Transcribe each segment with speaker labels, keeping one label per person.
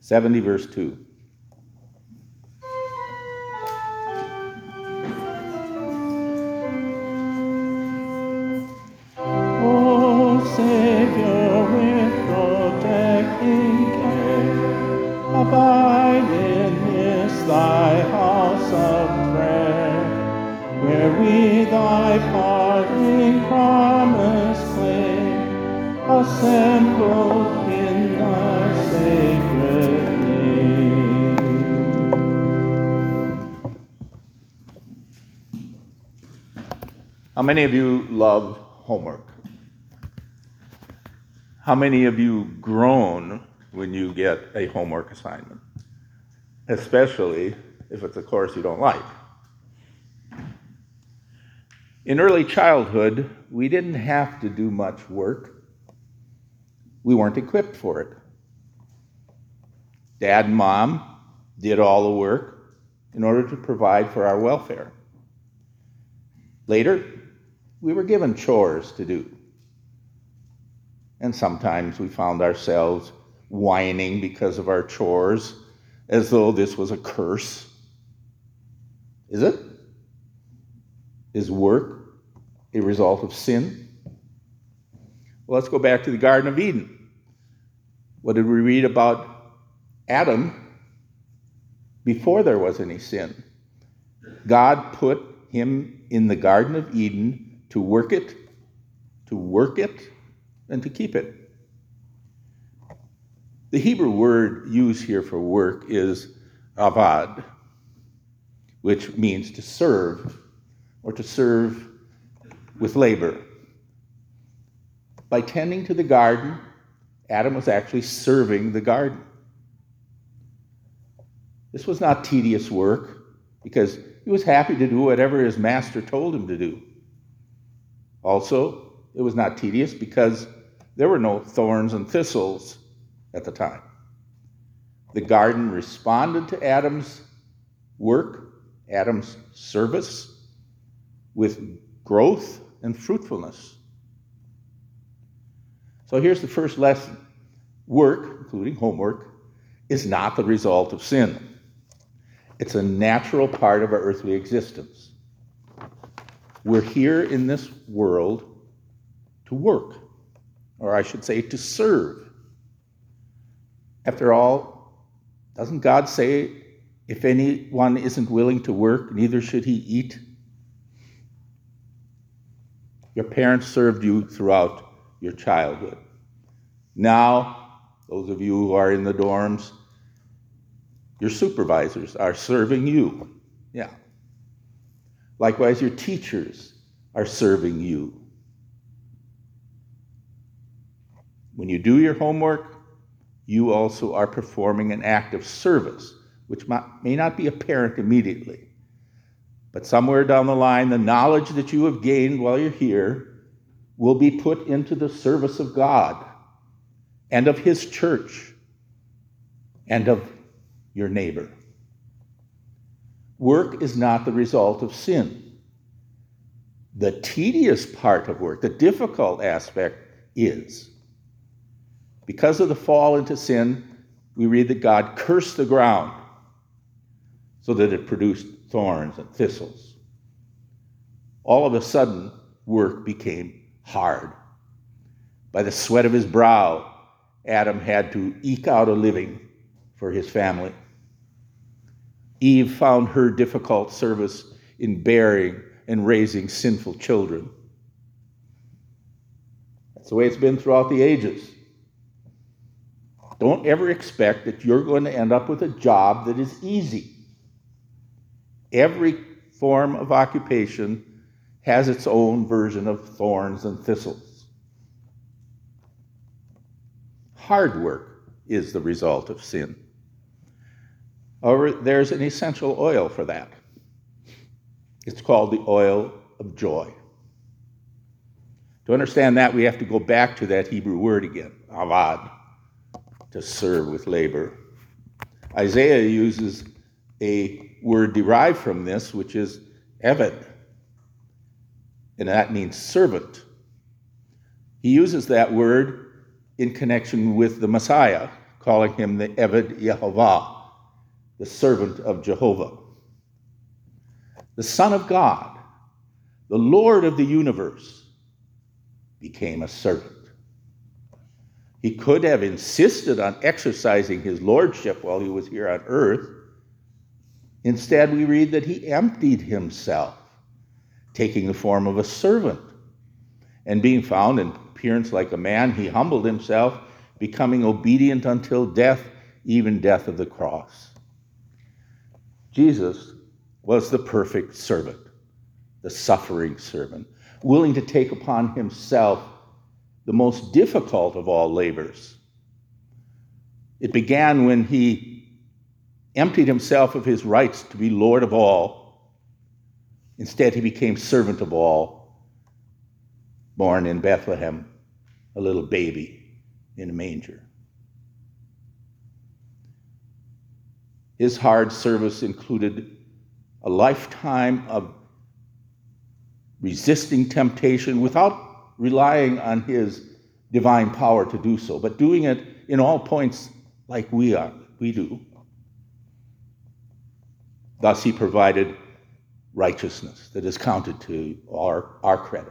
Speaker 1: 70, verse 2.
Speaker 2: O Savior, with protecting care, abide in this thy house of prayer, where we thy parting promise claim, assembled in thy sacred name.
Speaker 1: How many of you love homework? How many of you groan when you get a homework assignment? Especially if it's a course you don't like. In early childhood, we didn't have to do much work. We weren't equipped for it. Dad and Mom did all the work in order to provide for our welfare. Later, we were given chores to do. And sometimes we found ourselves whining because of our chores, as though this was a curse. Is it? Is work a result of sin? Well, let's go back to the Garden of Eden. What did we read about Adam before there was any sin? God put him in the Garden of Eden to work it, and to keep it. The Hebrew word used here for work is avad, which means to serve, or to serve with labor. By tending to the garden, Adam was actually serving the garden. This was not tedious work, because he was happy to do whatever his master told him to do. Also, it was not tedious because there were no thorns and thistles at the time. The garden responded to Adam's work, Adam's service, with growth and fruitfulness. So here's the first lesson. Work, including homework, is not the result of sin. It's a natural part of our earthly existence. We're here in this world to work, or I should say to serve. After all, doesn't God say, if anyone isn't willing to work, neither should he eat? Your parents served you throughout your childhood. Now, those of you who are in the dorms, your supervisors are serving you. Yeah. Likewise, your teachers are serving you. When you do your homework, you also are performing an act of service, which may not be apparent immediately. But somewhere down the line, the knowledge that you have gained while you're here will be put into the service of God and of His church and of your neighbor. Work is not the result of sin. The tedious part of work, the difficult aspect, is. Because of the fall into sin, we read that God cursed the ground so that it produced thorns and thistles. All of a sudden, work became hard. By the sweat of his brow, Adam had to eke out a living for his family. Eve found her difficult service in bearing and raising sinful children. That's the way it's been throughout the ages. Don't ever expect that you're going to end up with a job that is easy. Every form of occupation has its own version of thorns and thistles. Hard work is the result of sin. However, there's an essential oil for that. It's called the oil of joy. To understand that, we have to go back to that Hebrew word again, avad, to serve with labor. Isaiah uses a word derived from this, which is eved, and that means servant. He uses that word in connection with the Messiah, calling him the Eved Yehovah, the servant of Jehovah. The Son of God, the Lord of the universe, became a servant. He could have insisted on exercising his lordship while he was here on earth. Instead, we read that he emptied himself, taking the form of a servant. And being found in appearance like a man, he humbled himself, becoming obedient until death, even death of the cross. Jesus was the perfect servant, the suffering servant, willing to take upon himself the most difficult of all labors. It began when he emptied himself of his rights to be Lord of all. Instead, he became servant of all, born in Bethlehem, a little baby in a manger. His hard service included a lifetime of resisting temptation without relying on his divine power to do so, but doing it in all points like we do. Thus he provided righteousness that is counted to our credit.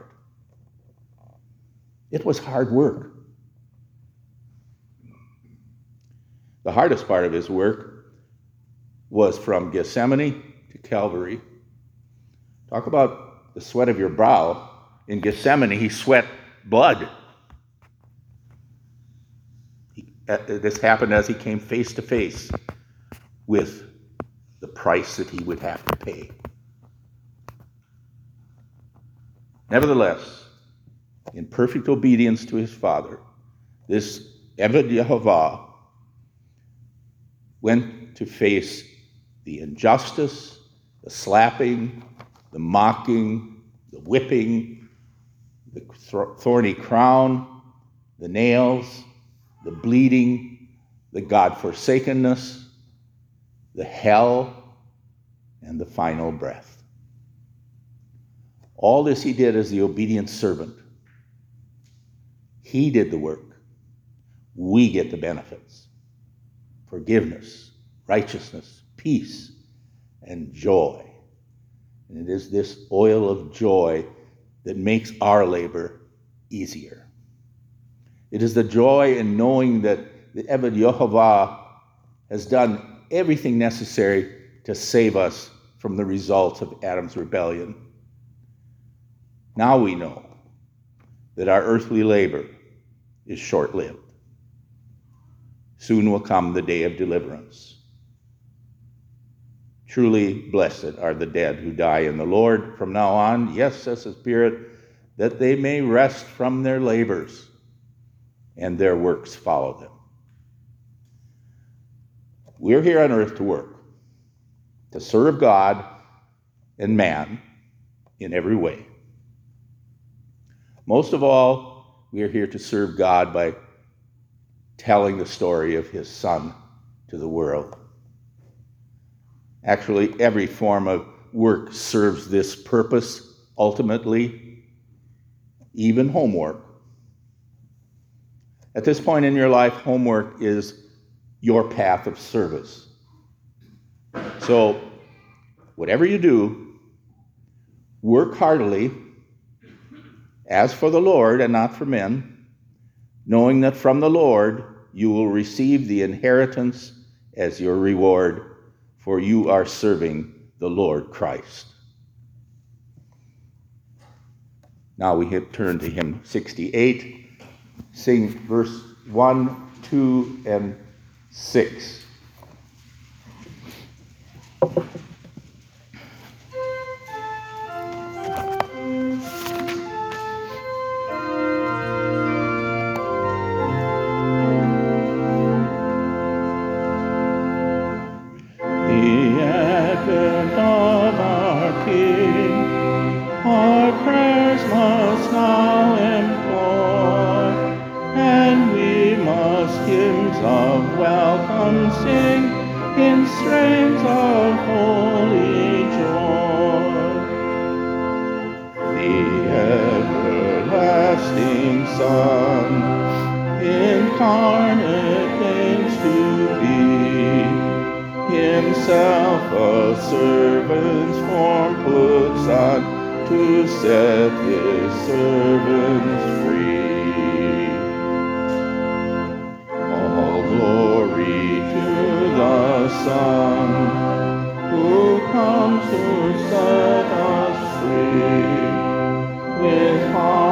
Speaker 1: It was hard work. The hardest part of his work was from Gethsemane to Calvary. Talk about the sweat of your brow. In Gethsemane, he sweat blood. This happened as he came face to face with the price that he would have to pay. Nevertheless, in perfect obedience to his Father, this Eved Yehovah went to face the injustice, the slapping, the mocking, the whipping, the thorny crown, the nails, the bleeding, the God-forsakenness, the hell, and the final breath. All this he did as the obedient servant. He did the work. We get the benefits. Forgiveness, righteousness, peace, and joy. And it is this oil of joy that makes our labor easier. It is the joy in knowing that the Eved Yehovah has done everything necessary to save us from the results of Adam's rebellion. Now we know that our earthly labor is short-lived. Soon will come the day of deliverance. Truly blessed are the dead who die in the Lord from now on. Yes, says the Spirit, that they may rest from their labors and their works follow them. We're here on earth to work, to serve God and man in every way. Most of all, we are here to serve God by telling the story of his Son to the world. Actually, every form of work serves this purpose ultimately, even homework. At this point in your life, homework is your path of service. So, whatever you do, work heartily, as for the Lord and not for men, knowing that from the Lord you will receive the inheritance as your reward, for you are serving the Lord Christ. Now we have turned to hymn 68. Sing verse 1, 2, and 6.
Speaker 2: Son, incarnate things to
Speaker 1: himself a servant's form puts on to set his servants free. All glory to the Son, who comes to set us free. With